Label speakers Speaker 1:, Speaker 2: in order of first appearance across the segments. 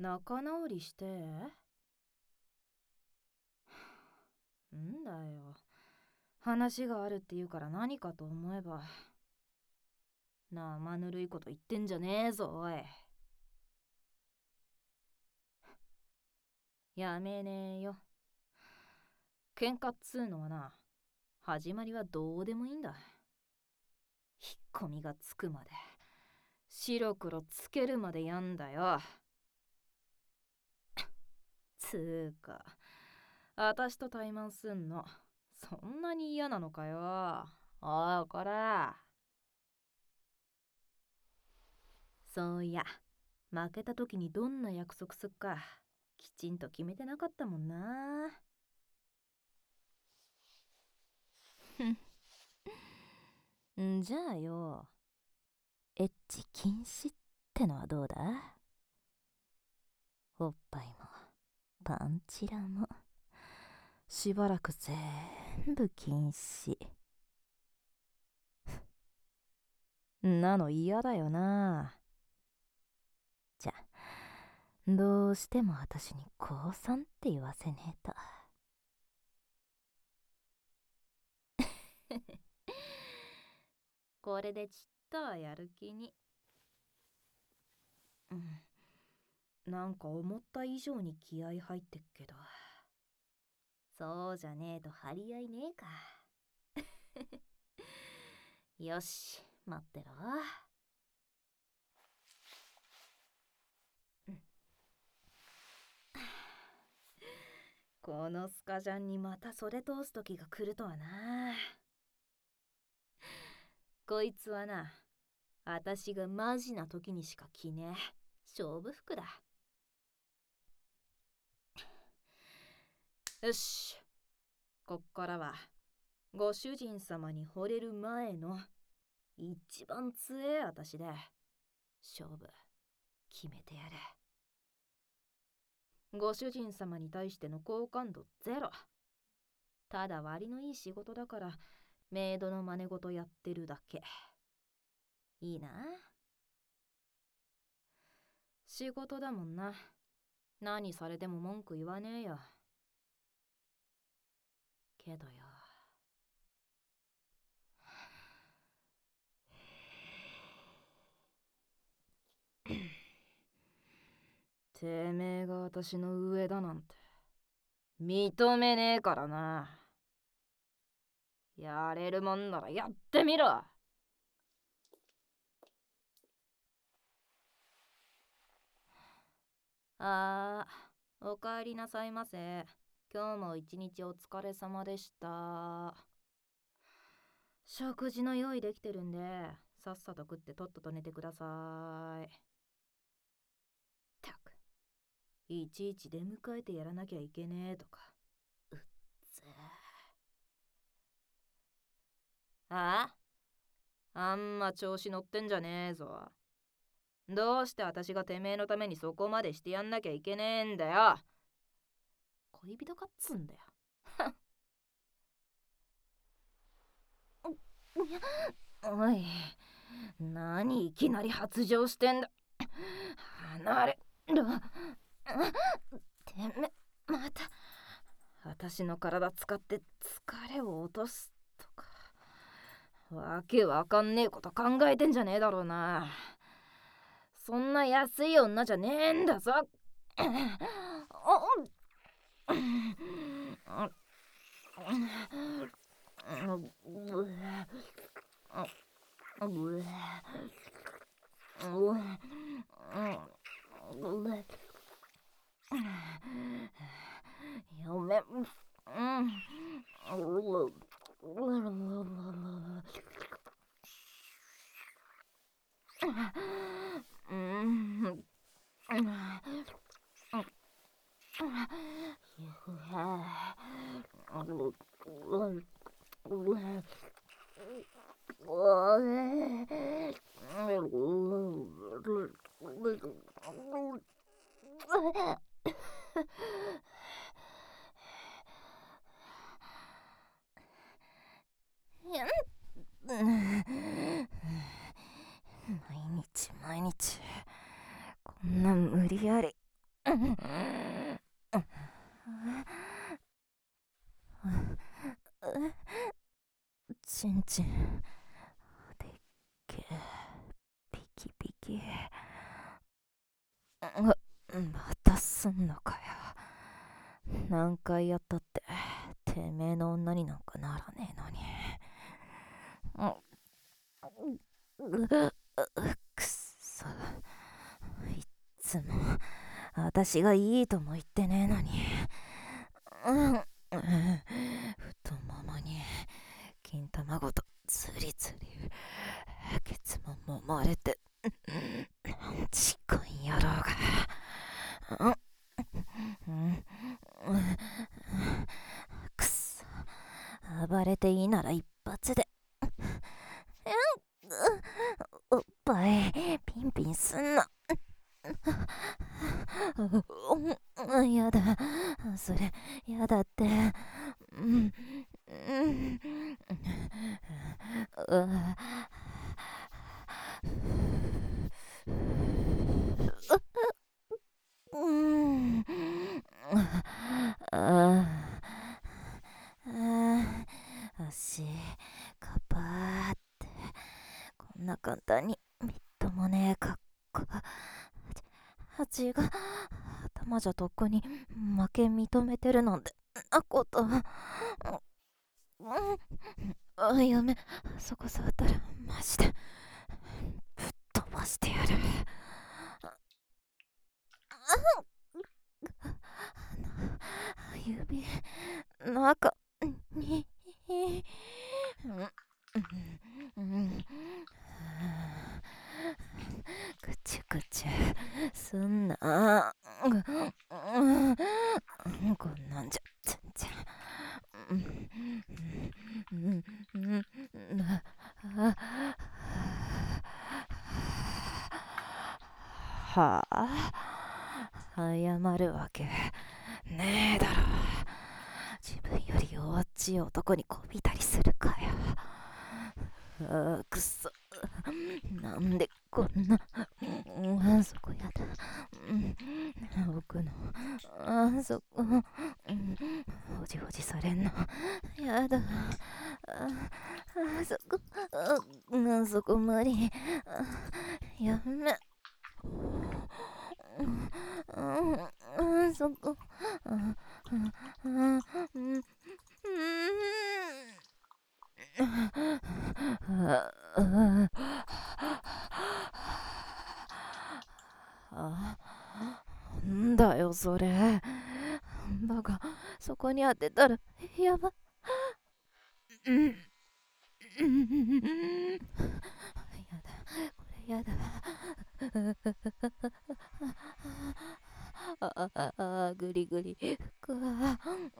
Speaker 1: 仲直りして。んだよ。話があるって言うから何かと思えば。生ぬるいこと言ってんじゃねえぞ、おい。やめねえよ。喧嘩っつうのはな、始まりはどうでもいいんだ。引っ込みがつくまで、白黒つけるまでやんだよ。つーか、私と怠慢すんの、そんなに嫌なのかよ。おい、こら。そういや、負けた時にどんな約束すっか、きちんと決めてなかったもんな。んじゃあよ、エッチ禁止ってのはどうだ？おっぱいもパンチラもしばらく全部禁止。なの嫌だよな。じゃ、どうしても私に降参って言わせねえと。これでちっとはやる気に。なんか思った以上に気合入ってっけど。そうじゃねえと張り合いねえか。よし、待ってろ。このスカジャンにまた袖通す時が来るとはな。こいつはな、私がマジな時にしか着ねえ勝負服だ。よし、こっからはご主人様に惚れる前の一番強え私で勝負決めてやる。ご主人様に対しての好感度ゼロ。ただ割のいい仕事だからメイドの真似事やってるだけ。いいな。仕事だもんな。何されても文句言わねえよ。けどよ、てめえが私の上だなんて認めねえからな。やれるもんならやってみろ。おかえりなさいませ。今日も一日お疲れ様でした。食事の用意できてるんで、さっさと食ってとっとと寝てください。たく、いちいち出迎えてやらなきゃいけねえとか。うっぜえ。あんま調子乗ってんじゃねえぞ。どうして私がてめえのためにそこまでしてやんなきゃいけねえんだよ。恋人かっつんだよ。おい、何いきなり発情してんだ。離れろ。てめ、また私の体使って疲れを落とすとか、わけわかんねえこと考えてんじゃねえだろうな。そんな安い女じゃねえんだぞ。やめ、毎日こんな無理やりちんちんでっけえピキピキ。またすんのかよ。何回やったっててめえの女になんかならねえのに。くっそ、いっつも私がいいとも言ってねえのに。太ももに金玉ごとつりつりケツも揉まれて、ちこん野郎が。くっそ、暴れていいなら一発で。おっぱいピンピンすんな。やだ、それやだって。足カパーってこんな簡単にみっともねえかっこ。違う、頭じゃとっくに負け認めてるなんてなこと。やめ、そこ触ったらマジでぶっ飛ばしてやる。指中にぐちゅぐちゅすんな。こんなんじゃ全然。はあ、謝るわけねえだろ。自分より弱っちい男にこびたりするかよ。くそ、なんでこんな、そこやだ。奥の、そこ、ほじほじされんのやだ。そこ、そこ無理。やめ。そこ、なんだよそれ。バカ、そこに当てたらやば。やだ、これやだ。グリグリくわ。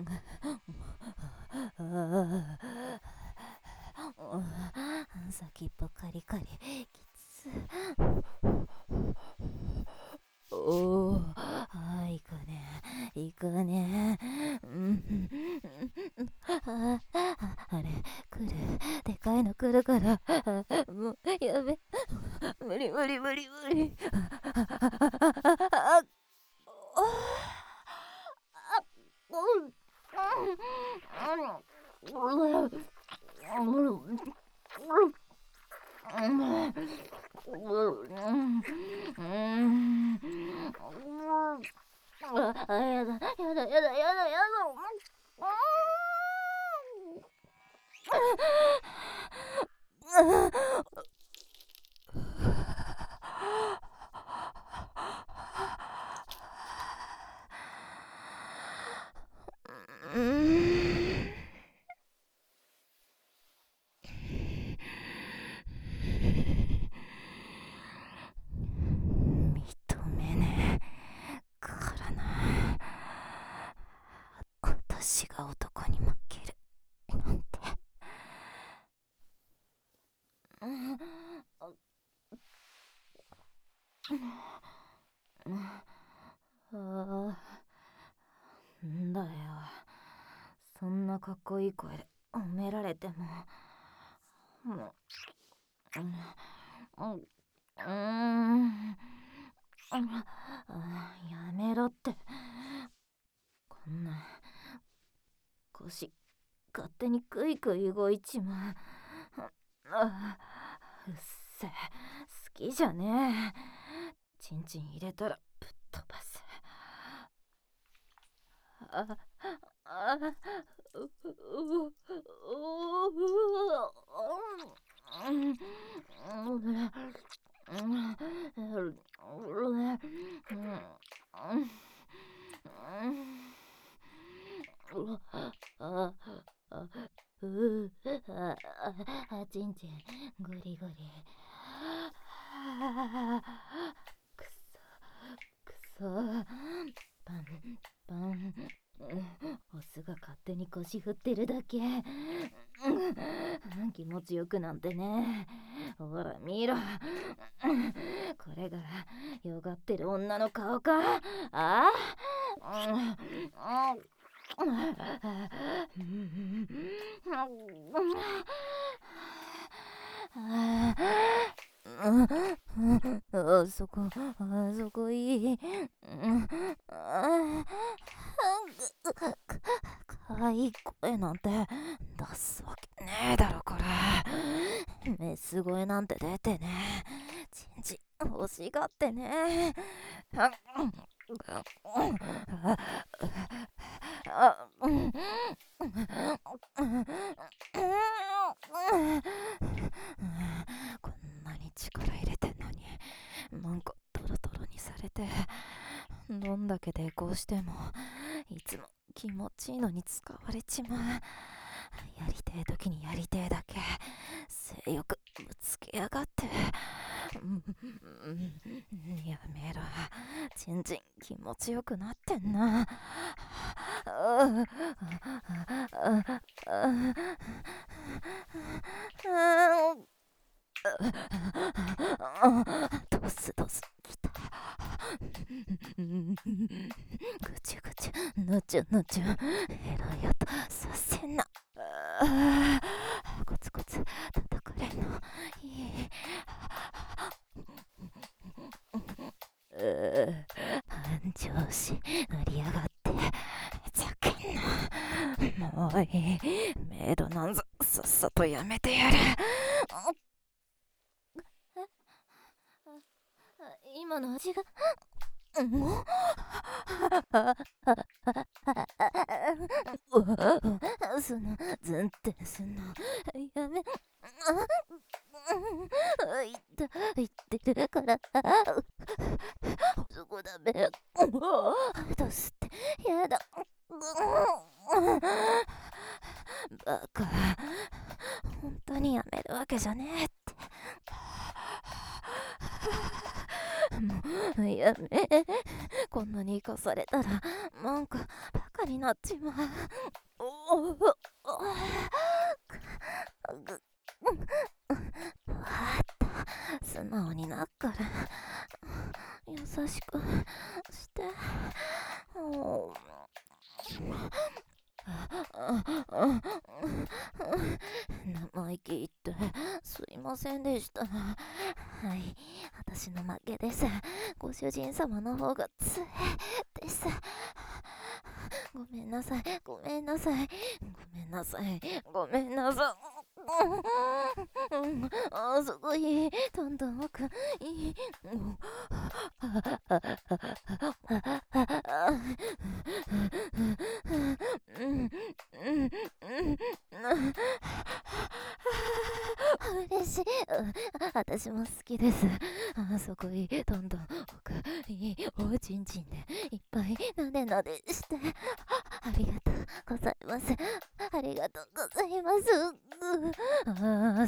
Speaker 1: 先っぽカリカリきつ。おー、いくねいくね。あれ来る、でかいの来るから。もうやべ、無理無理無理無理。やだやだやだやだやだ。認めねえからな。私が男に負けるなんて。んだよ、そんなかっこいい声で褒められても。やめろっ手にクイクイ動いちまう。うっせ、好きじゃねえ。チンチン入れたらぶっ飛ばす。ちんちんゴリゴリ。くそパンパン。オスが勝手に腰振ってるだけ。気持ちよくなんてね。ほら見ろ。これがよがってる女の顔か。あそこいい。かわいい声なんて出すわけねえだろこれ。メス声なんて出てね。チンチン欲しがってね。こんなに力入れてんのになんかトロトロにされて、どんだけ抵抗してもいつも気持ちいいのに使われちまう。やりてえ時にやりてえだけ性欲ぶつけやがって。やめろ、チンチン気持ちよくなってんな。ドスドスきた。ぐちゅぐちゅぬちゅぬちゅエロい音させんな。コツコツ叩かれんのいい。反調子乗りやがってざけんな。もういい、メイドなんぞさっさとやめてやる。今の味がそのずんってすんのやめ。言ってるからそこダメ。どうすってやだ。バカ、本当にやめるわけじゃねえって。もうやめ。こんなに生かされたらなんかバカになっちまう。わかった、素直になっから優しくして生意気言ってすいませんでした。はい、私の負けです。ご主人様の方が強いです。ごめんなさい、ごめんなさい、ごめんなさい、ごめんなさい。あそこいい、どんどん奥いい。嬉しい。私も好きです。あそこいい、どんどん奥いい。おちんちんでいっぱいなでなでして。ありがとうございます。ありがとうございます。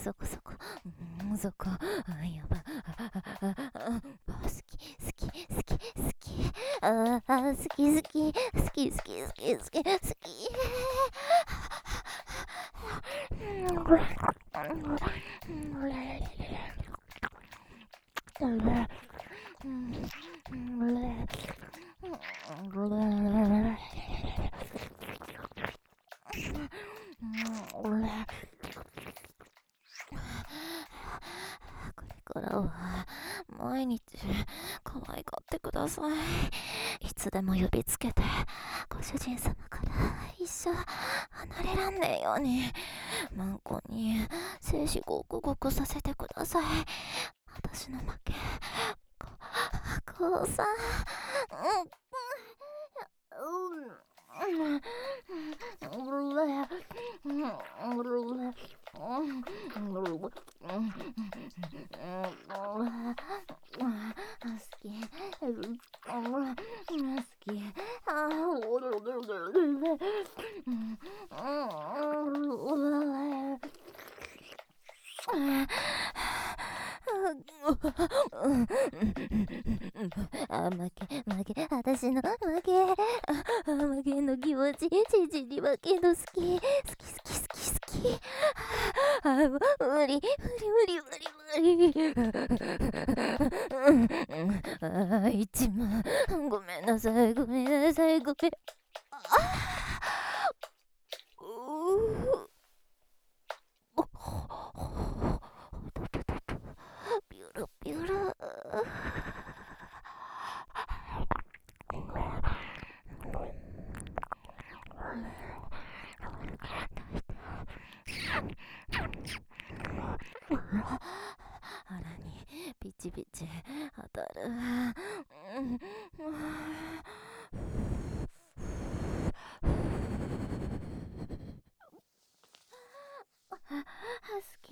Speaker 1: そこそこ。そこ。やば。好き好き好き好き。好き好き好き好き好き好き好き。これからは毎日可愛がってください。いつでも呼びつけて、ご主人様から一生離れらんねえように、マンコに精子ごくごくさせてください。私の負け。こうさん。負け、私の負け。負けの気持ち、父に負けの好き。好き。無理。一番。ごめんなさい。ビュル。腹にピチピチ当たる。好き。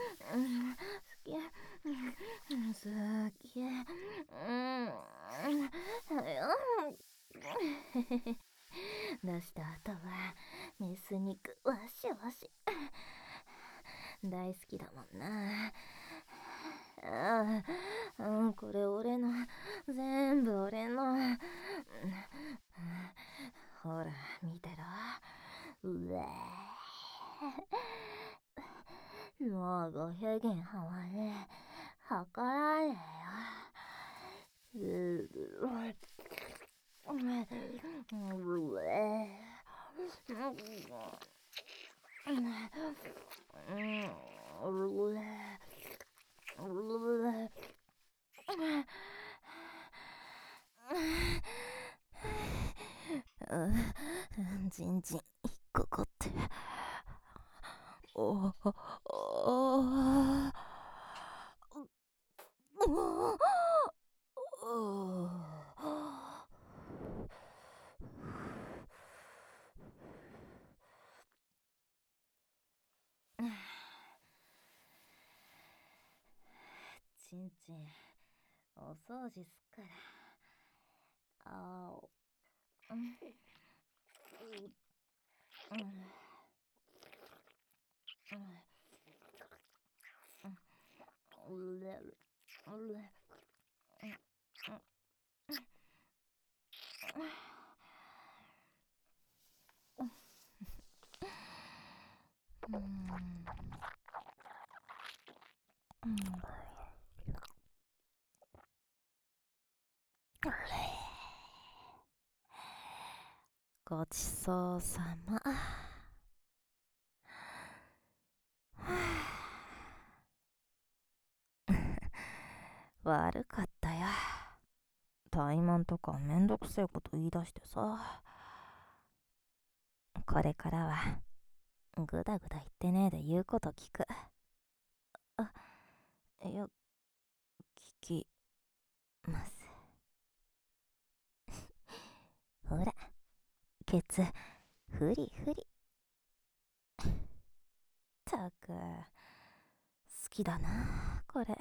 Speaker 1: 出した後はメス肉わしわし。大好きだもんな。これ俺の、全部俺の。ほら見てろ。うわもうご主人様に計らねえよ。じんじん引っかかって。ちんちんお掃除すっから。ごちそうさま。悪かったよ。怠慢とかめんどくせえこと言い出してさ。これからはぐだぐだ言ってねえで言うこと聞く。いや、聞きます。ほら、ケツフリ。たく、好きだなこれ。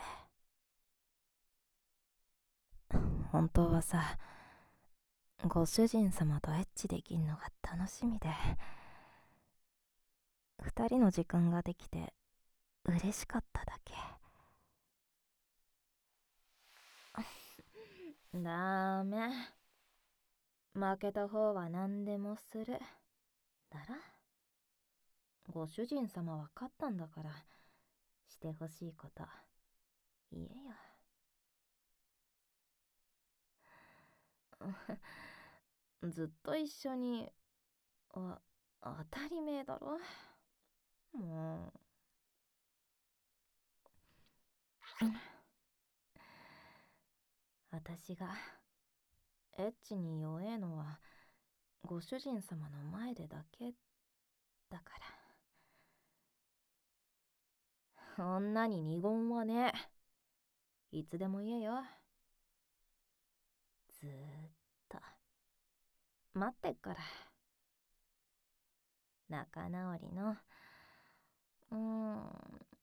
Speaker 1: 本当はさ、ご主人様とエッチできんのが楽しみで、二人の時間ができて嬉しかっただけ。ダメ。負けた方は何でもする。だらご主人様は勝ったんだから、してほしいこと言えよ。ずっと一緒に、当たり前だろ。もう。 私がエッチに弱えのはご主人様の前でだけだから。女に二言はねえ。いつでも言えよ。ずーっと待ってっから。仲直りの